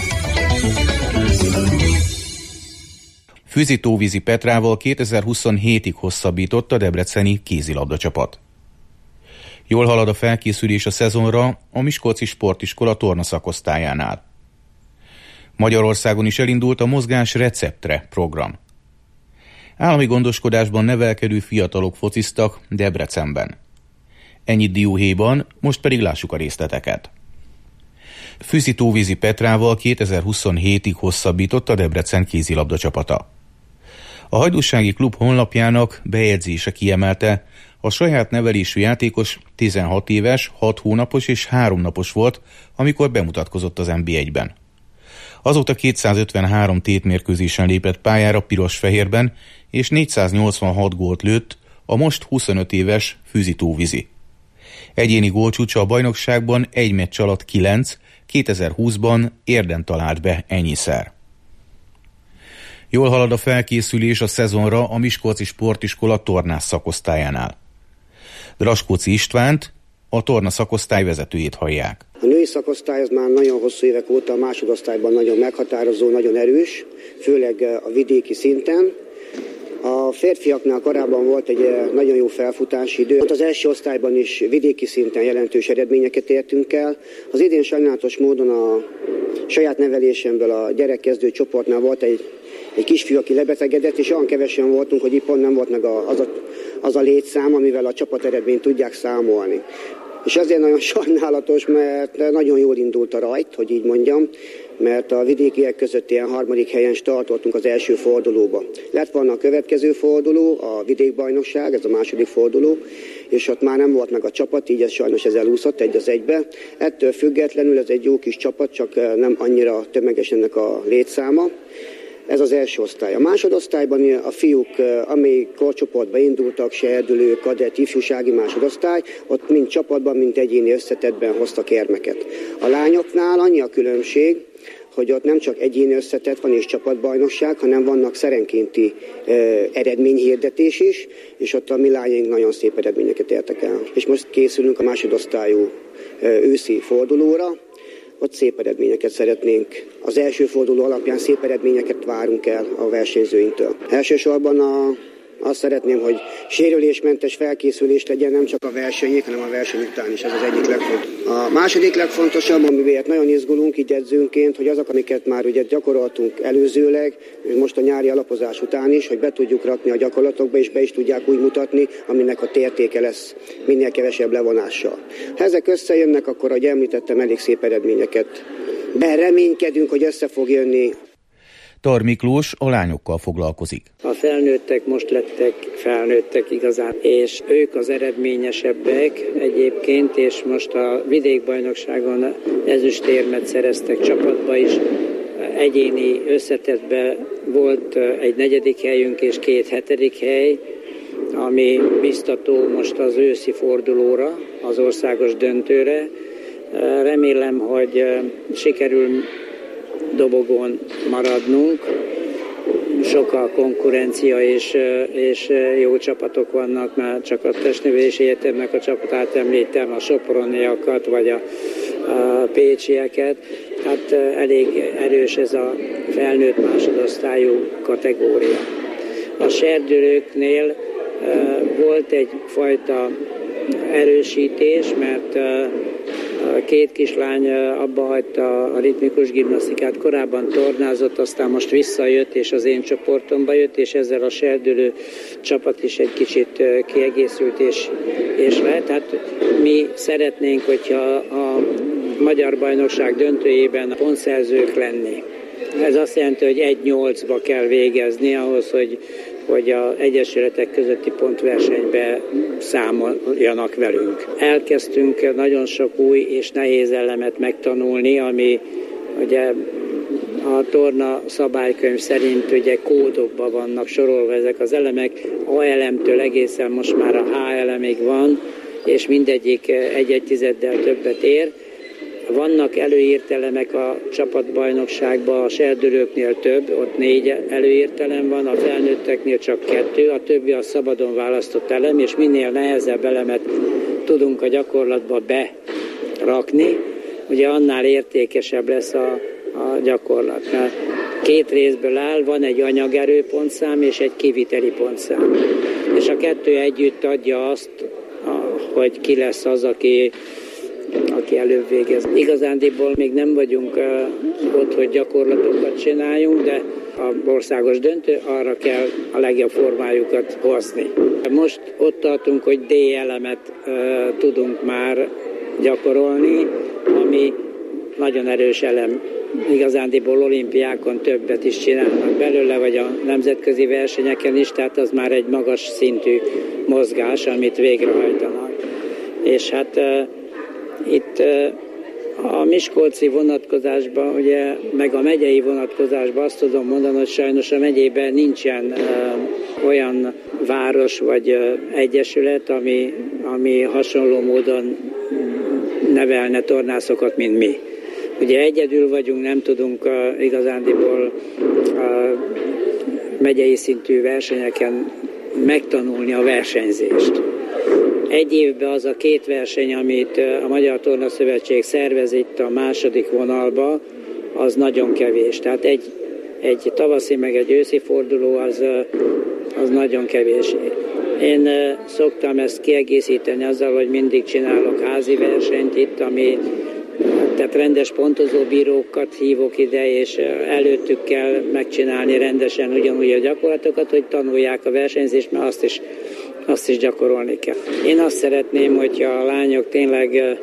Füzi-Tóvízi Petrával kétezer-huszonhétig hosszabbított a debreceni kézilabda csapat. Jól halad a felkészülés a szezonra a Miskolci Sportiskola torna szakosztályánál. Magyarországon is elindult a Mozgás receptre program. Állami gondoskodásban nevelkedő fiatalok fociztak Debrecenben. Ennyit dióhéjban, most pedig lássuk a részleteket. Füzi-Tóvízi Petrával kétezer-huszonhétig hosszabbított a Debrecen kézilabda csapata. A hajdúsági klub honlapjának bejegyzése kiemelte, a saját nevelésű játékos tizenhat éves, hat hónapos és három napos volt, amikor bemutatkozott az en bé egyben. Azóta kétszázötvenhárom tétmérkőzésen lépett pályára piros-fehérben, és négyszáznyolcvanhat gólt lőtt a most huszonöt éves Füzi-Tóvízi. Egyéni gólcsúcsa a bajnokságban egy meccs alatt kilenc, kétezer-húszban Érden talált be ennyiszer. Jól halad a felkészülés a szezonra a Miskolci Sportiskola tornás szakosztályánál. Draskóci Istvánt, a torna szakosztály vezetőjét hallják. A női szakosztály az már nagyon hosszú évek óta a másodosztályban nagyon meghatározó, nagyon erős, főleg a vidéki szinten. A férfiaknál korábban volt egy nagyon jó felfutási idő. Az első osztályban is vidéki szinten jelentős eredményeket értünk el. Az idén sajnálatos módon a saját nevelésemből a gyerekkezdő csoportnál volt egy, egy kisfiú, aki lebetegedett, és olyan kevesen voltunk, hogy itt pont nem volt meg a, az, a, az a létszám, amivel a csapateredményt tudják számolni. És ezért nagyon sajnálatos, mert nagyon jól indult a rajt, hogy így mondjam, mert a vidékiek között ilyen harmadik helyen startoltunk az első fordulóba. Lett volna a következő forduló, a vidékbajnokság, ez a második forduló, és ott már nem volt meg a csapat, így ez sajnos ez elúszott egy az egybe. Ettől függetlenül ez egy jó kis csapat, csak nem annyira tömeges ennek a létszáma. Ez az első osztály. A másodosztályban a fiúk, amely korcsoportba indultak, serdülő, kadett, ifjúsági másodosztály, ott mind csapatban, mind egyéni összetettben hoztak érmeket. A lányoknál annyi a különbség, hogy ott nem csak egyéni összetett van és csapatbajnokság, hanem vannak szerenkénti e, eredményhirdetés is, és ott a mi lányaink nagyon szép eredményeket értek el. És most készülünk a másodosztályú e, őszi fordulóra, ott szép eredményeket szeretnénk. Az első forduló alapján szép eredményeket várunk el a versenyzőinktől. Elsősorban a, azt szeretném, hogy sérülésmentes felkészülés legyen nem csak a versenyek, hanem a verseny után is. Ez az egyik legfontosabb. A második legfontosabb, amiért nagyon izgulunk így edzőnként, hogy azok, amiket már ugye gyakoroltunk előzőleg, most a nyári alapozás után is, hogy be tudjuk rakni a gyakorlatokba, és be is tudják úgy mutatni, aminek a tértéke lesz minél kevesebb levonással. Ha ezek összejönnek, akkor, ahogy említettem, elég szép eredményeket. De reménykedünk, hogy össze fog jönni. Tar Miklós a lányokkal foglalkozik. A felnőttek most lettek felnőttek igazán, és ők az eredményesebbek egyébként, és most a vidékbajnokságon ezüstérmet szereztek csapatba is. Egyéni összetettben volt egy negyedik helyünk és két hetedik hely, ami biztató most az őszi fordulóra, az országos döntőre. Remélem, hogy sikerül dobogón maradnunk. Sok a konkurencia, és, és jó csapatok vannak, mert csak a testnevelési egyetemnek a csapatát említem, a soproniakat, vagy a, a pécsieket. Hát elég erős ez a felnőtt másodosztályú kategória. A serdülőknél volt egyfajta erősítés, mert két kislány abba hagyta a ritmikus gimnasztikát, korábban tornázott, aztán most visszajött, és az én csoportomba jött, és ezzel a serdülő csapat is egy kicsit kiegészült, és, és lehet. Hát mi szeretnénk, hogyha a magyar bajnokság döntőjében pontszerzők lenni. Ez azt jelenti, hogy egy nyolcba kell végezni ahhoz, hogy hogy az egyesületek közötti pontversenybe számoljanak velünk. Elkezdtünk nagyon sok új és nehéz elemet megtanulni, ami ugye a torna szabálykönyv szerint ugye kódokban vannak sorolva ezek az elemek, A elemtől egészen most már a H elemig van, és mindegyik egy-egy tizeddel többet ér. Vannak előírt elemek a csapatbajnokságban, a serdülőknél több, ott négy előírt elem van, a felnőtteknél csak kettő, a többi a szabadon választott elem, és minél nehezebb elemet tudunk a gyakorlatba berakni, ugye annál értékesebb lesz a, a gyakorlat. Mert két részből áll, van egy anyagerőpontszám és egy kiviteli pontszám. És a kettő együtt adja azt, hogy ki lesz az, aki aki előbb végez. Igazándiból még nem vagyunk uh, ott, hogy gyakorlatokat csináljunk, de a országos döntő arra kell a legjobb formájukat hozni. Most ott tartunk, hogy D elemet uh, tudunk már gyakorolni, ami nagyon erős elem. Igazándiból olimpiákon többet is csinálnak belőle, vagy a nemzetközi versenyeken is, tehát az már egy magas szintű mozgás, amit végrehajtanak. És hát uh, itt a miskolci vonatkozásban, ugye, meg a megyei vonatkozásban azt tudom mondani, hogy sajnos a megyében nincsen uh, olyan város vagy uh, egyesület, ami, ami hasonló módon nevelne tornászokat, mint mi. Ugye egyedül vagyunk, nem tudunk uh, igazándiból uh, megyei szintű versenyeken megtanulni a versenyzést. Egy évben az a két verseny, amit a Magyar Torna Szövetség szervez itt a második vonalba, az nagyon kevés. Tehát egy, egy tavaszi meg egy őszi forduló az, az nagyon kevés. Én szoktam ezt kiegészíteni azzal, hogy mindig csinálok házi versenyt itt, ami tehát rendes pontozóbírókat hívok ide, és előttük kell megcsinálni rendesen ugyanúgy a gyakorlatokat, hogy tanulják a versenyzést, mert azt is, azt is gyakorolni kell. Én azt szeretném, hogyha a lányok tényleg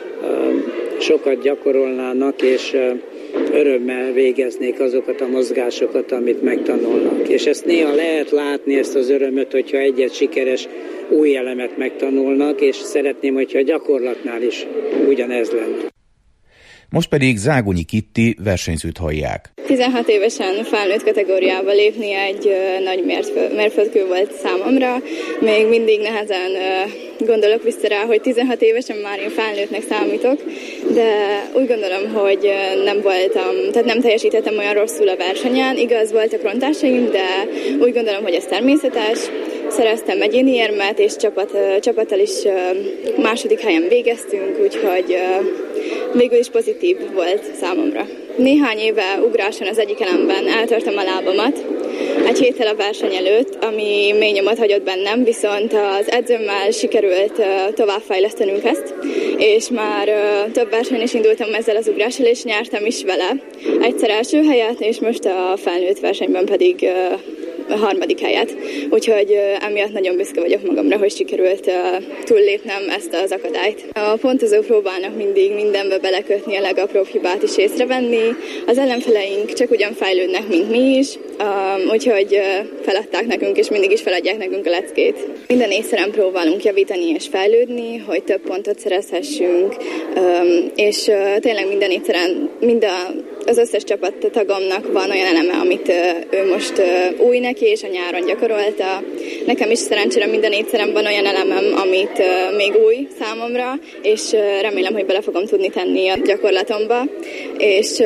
sokat gyakorolnának, és örömmel végeznék azokat a mozgásokat, amit megtanulnak. És ezt néha lehet látni, ezt az örömöt, hogyha egyet sikeres új elemet megtanulnak, és szeretném, hogyha a gyakorlatnál is ugyanez lenne. Most pedig Zágonyi Kitti versenyzőt hallják. tizenhat évesen felnőtt kategóriába lépni egy uh, nagy mérföld, mérföldkő volt számomra. Még mindig nehezen uh, gondolok vissza rá, hogy tizenhat évesen már én felnőttnek számítok, de úgy gondolom, hogy uh, nem voltam, tehát nem teljesítettem olyan rosszul a versenyen. Igaz, voltak rontásaim, de úgy gondolom, hogy ez természetes. Szereztem egyéni érmet, és csapat, uh, csapattal is uh, második helyen végeztünk, úgyhogy uh, végül is pozitív volt számomra. Néhány éve ugráson az egyik elemben eltörtem a lábamat egy héttel a verseny előtt, ami mély nyomot hagyott bennem, viszont az edzőmmel sikerült továbbfejlesztenünk ezt, és már több versenyen is indultam ezzel az ugrással, és nyertem is vele. Egyszer első helyet, és most a felnőtt versenyben pedig a harmadik helyet. Úgyhogy emiatt nagyon büszke vagyok magamra, hogy sikerült túllépnem ezt az akadályt. A pontozók próbálnak mindig mindenbe belekötni, a legapróbb hibát is észrevenni. Az ellenfeleink csak ugyan fejlődnek, mint mi is, úgyhogy feladták nekünk, és mindig is feladják nekünk a leckét. Minden észre próbálunk javítani és fejlődni, hogy több pontot szerezhessünk, és tényleg minden észren, mind a az összes csapattagomnak van olyan eleme, amit ő most új neki, és a nyáron gyakorolta. Nekem is szerencsére minden étszerem van olyan elemem, amit még új számomra, és remélem, hogy bele fogom tudni tenni a gyakorlatomba. És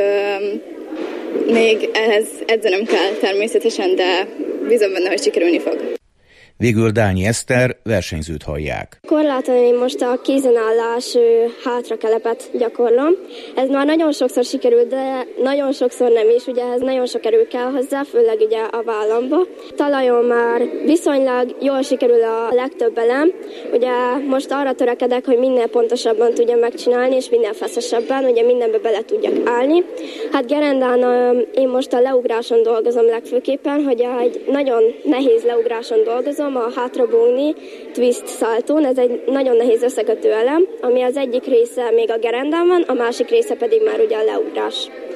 még ehhez edzenem kell természetesen, de bízom benne, hogy sikerülni fog. Végül Dányi Eszter versenyzőt hallják. Korláton én most a kézenállás hátrakelepet gyakorlom. Ez már nagyon sokszor sikerült, de nagyon sokszor nem is. Ugye ez nagyon sok erő kell hozzá, főleg ugye a vállamba. Talajon már viszonylag jól sikerül a legtöbb elem. Ugye most arra törekedek, hogy minél pontosabban tudjam megcsinálni, és minél feszesebben, ugye mindenbe bele tudjak állni. Hát gerendán én most a leugráson dolgozom legfőképpen, hogy egy nagyon nehéz leugráson dolgozom, a hátrabúgni twist szaltón. Ez egy nagyon nehéz összekötő elem, ami az egyik része még a gerendán van, a másik része pedig már ugye a leugrás.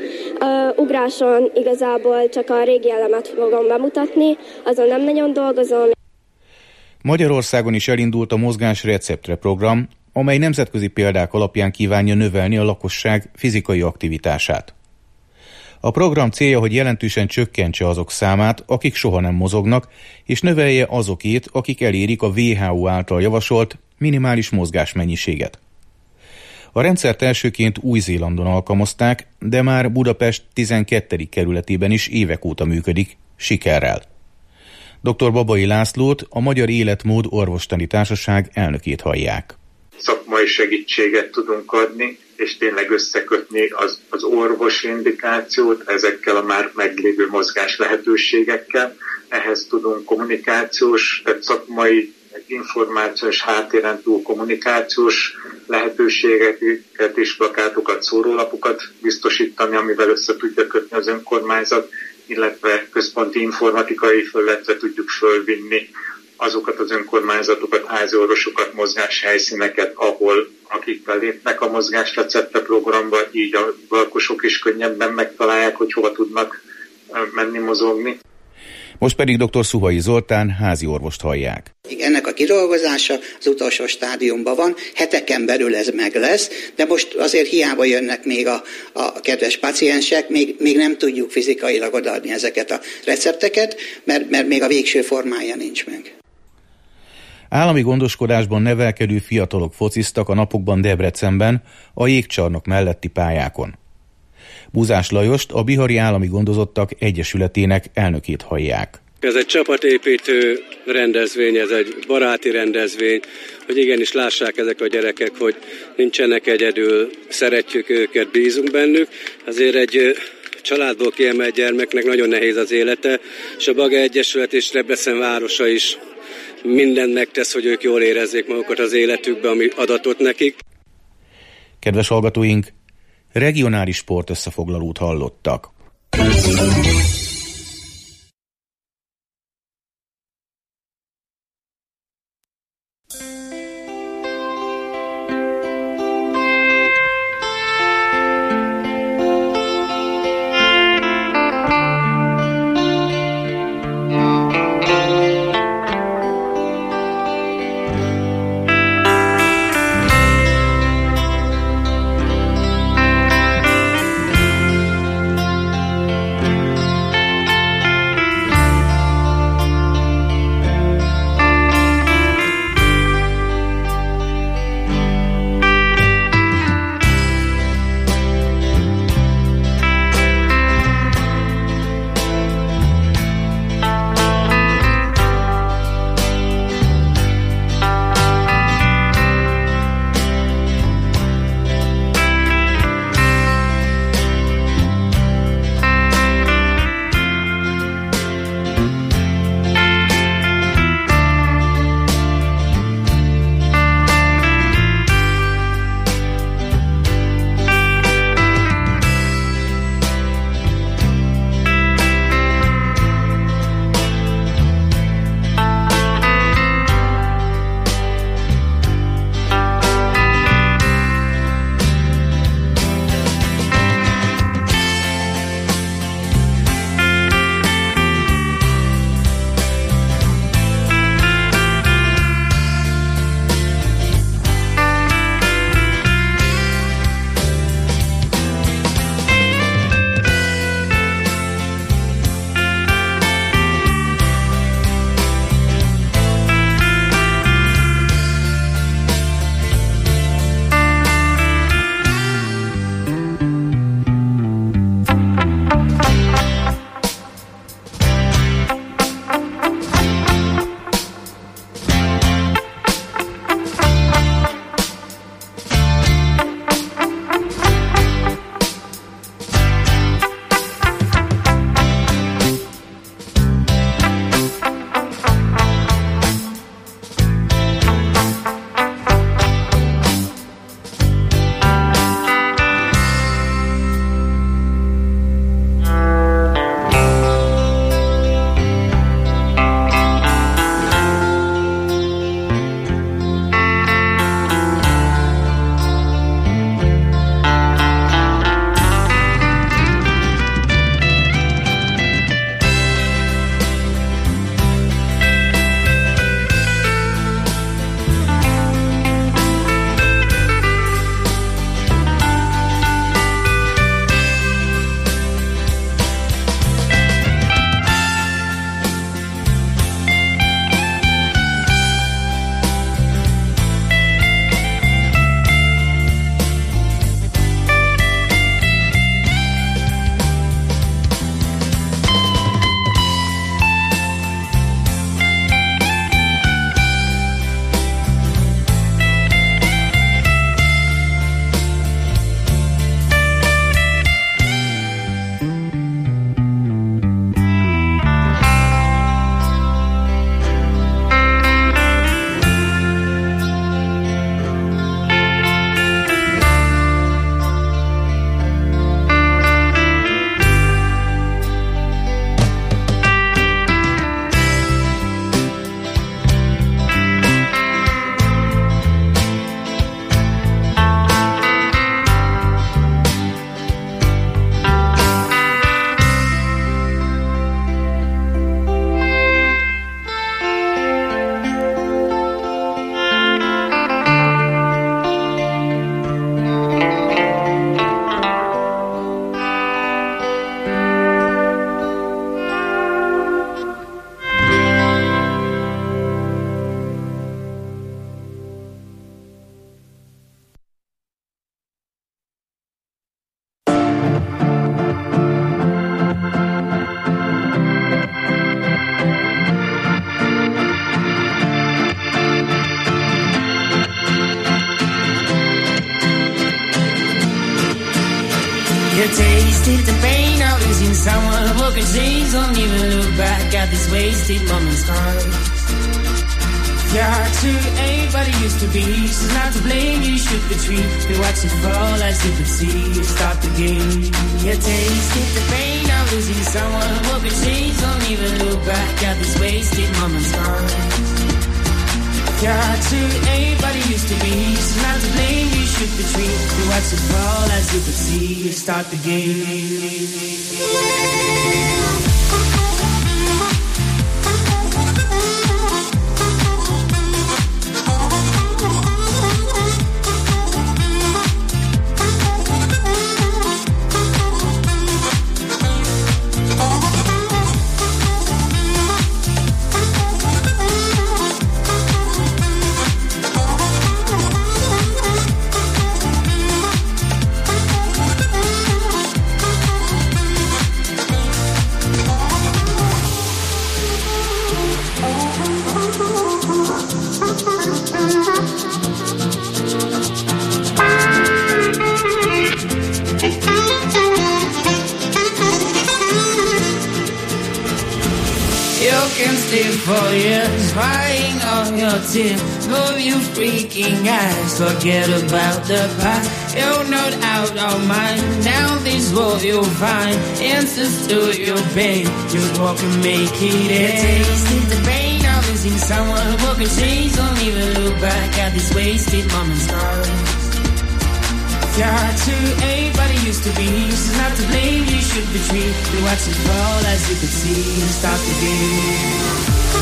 A ugráson igazából csak a régi elemet fogom bemutatni, azon nem nagyon dolgozom. Magyarországon is elindult a Mozgás receptre program, amely nemzetközi példák alapján kívánja növelni a lakosság fizikai aktivitását. A program célja, hogy jelentősen csökkentse azok számát, akik soha nem mozognak, és növelje azokét, akik elérik a dupla vé há o által javasolt minimális mozgásmennyiséget. A rendszert elsőként Új-Zélandon alkalmazták, de már Budapest tizenkettedik kerületében is évek óta működik, sikerrel. doktor Babai Lászlót, a Magyar Életmód Orvostani Társaság elnökét hallják. Szakmai segítséget tudunk adni, és tényleg összekötni az, az orvosi indikációt ezekkel a már meglévő mozgás lehetőségekkel. Ehhez tudunk kommunikációs, tehát szakmai, információs háttéren túl kommunikációs lehetőségeket és plakátokat, szórólapokat biztosítani, amivel össze tudja kötni az önkormányzat, illetve központi informatikai felületre tudjuk fölvinni azokat az önkormányzatokat, háziorvosokat, mozgáshelyszíneket, ahol akik belépnek a mozgásrecepte programba, így a lakosok is könnyebben megtalálják, hogy hova tudnak menni mozogni. Most pedig dr. Szuhai Zoltán háziorvost hallják. Ennek a kidolgozása az utolsó stádiumban van, heteken belül ez meg lesz, de most azért hiába jönnek még a, a kedves paciensek, még, még nem tudjuk fizikailag odaadni ezeket a recepteket, mert, mert még a végső formája nincs meg. Állami gondoskodásban nevelkedő fiatalok fociztak a napokban Debrecenben, a Jégcsarnok melletti pályákon. Búzás Lajost, a Bihari Állami Gondozottak Egyesületének elnökét hallják. Ez egy csapatépítő rendezvény, ez egy baráti rendezvény, hogy igenis lássák ezek a gyerekek, hogy nincsenek egyedül, szeretjük őket, bízunk bennük. Azért egy családból kiemelt gyermeknek nagyon nehéz az élete, és a Baga Egyesület és Debrecen városa is mindent megtesz, hogy ők jól érezzék magukat az életükbe, ami adatot nekik. Kedves hallgatóink, regionális sportösszefoglalót hallottak. You tasted the pain of losing someone who could change. Don't even look back at these wasted moments gone. Yeah, true, ain't what it used to be. She's not to blame, you should retreat. You watch it fall as you could see. You start the game. You tasted the pain of losing someone who could change. Don't even look back at these wasted moments gone. Yeah, true, ain't what it used to be. She's not to blame, you should retreat. You watch it fall as you could see. You start the game. For years, crying all your tears, move you freaking eyes, forget about the past. You're not out of mind. Now this world you'll find answers to your pain. Just walk and make it end. Tasted the pain of losing someone who can change. Don't even look back at these wasted moments gone. Yeah, true, ain't what it used to be. She's not to blame, you should retreat. You watch it fall as you could see. Stop the game.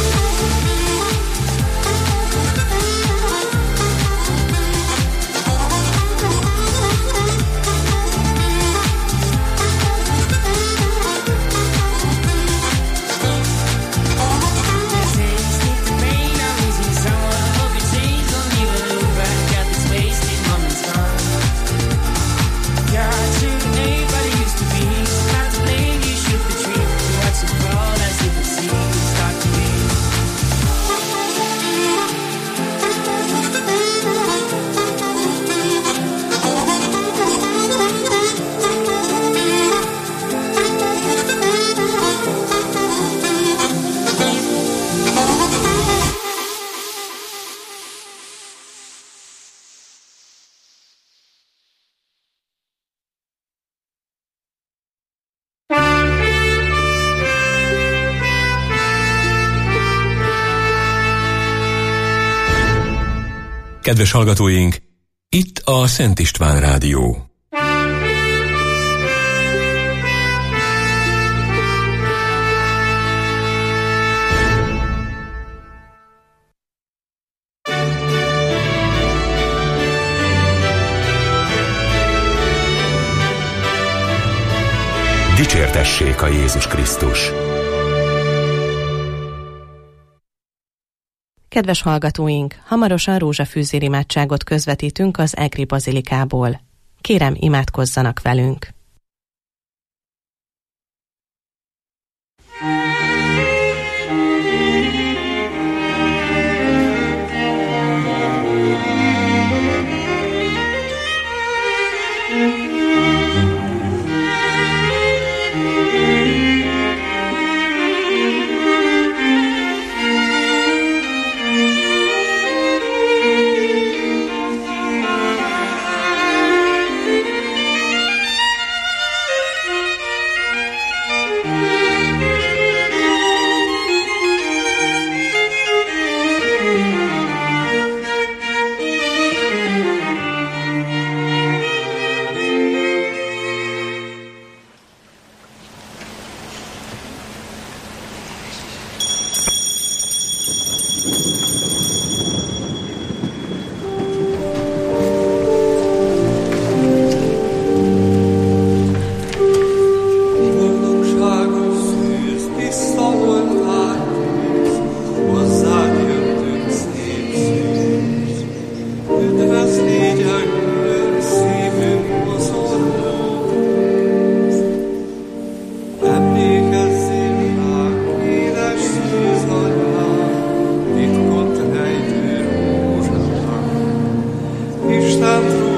Kedves hallgatóink, itt a Szent István Rádió. Dicsértessék a Jézus Krisztus! Kedves hallgatóink, hamarosan rózsafűzér imádságot közvetítünk az Egri Bazilikából. Kérem, imádkozzanak velünk! Isten